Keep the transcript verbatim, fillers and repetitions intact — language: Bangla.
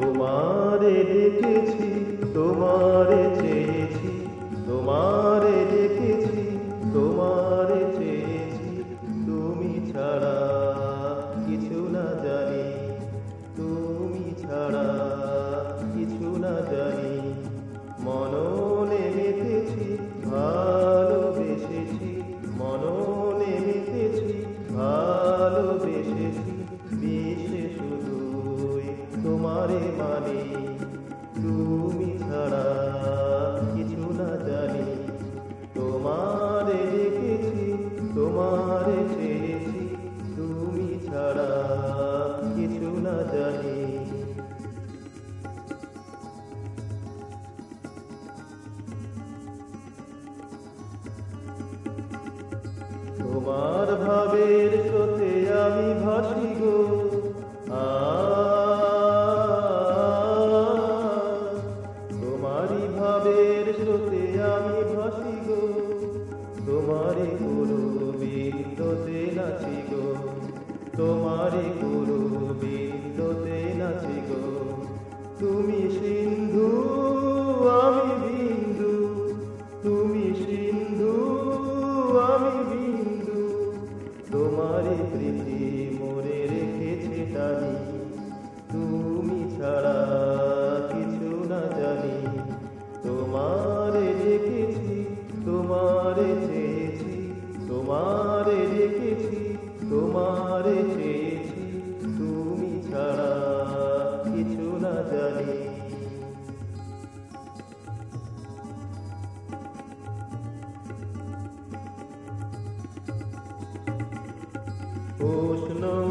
তোমারে ডেকেছি, তোমারে চেয়েছি, তোমারে ডেকেছি, তোমারে চেয়েছি, তুমি ছাড়া কিছু না জানি, তুমি ছাড়া কিছু না জানি। মননে মেতেছি, ভালোবেসেছি, মননে মেতেছি, ভালোবেসেছি, বিষে শুধুই তোমারে মানি, তুমি ছাড়া কিছু না জানি। তোমারে ডেকেছি, তোমারে চেয়েছি, তুমি ছাড়া কিছু না জানি। তোমার ভাবের স্রোতে আমি ভাসি গো, আ তোমারই ভাবের স্রোতে আমি ভাসি গো, তোমারই গুরুবিন্দুতে নাচি গো, তোমারই গুরুবিন্দুতে নাচি গো। তুমি সিন্ধু আমি বিন্দু, তুমি সিন্ধু আমি বিন্দু, তোমারই প্রীতি মনে রেখেছে টানি, তুমি ছাড়া কিছু না জানি। তোমারে ডেকেছি, তোমারে চেয়েছি, তোমারে ডেকেছি, তোমারে চেয়েছি, তুমি ছাড়া কিছু না জানি। উষ্ণ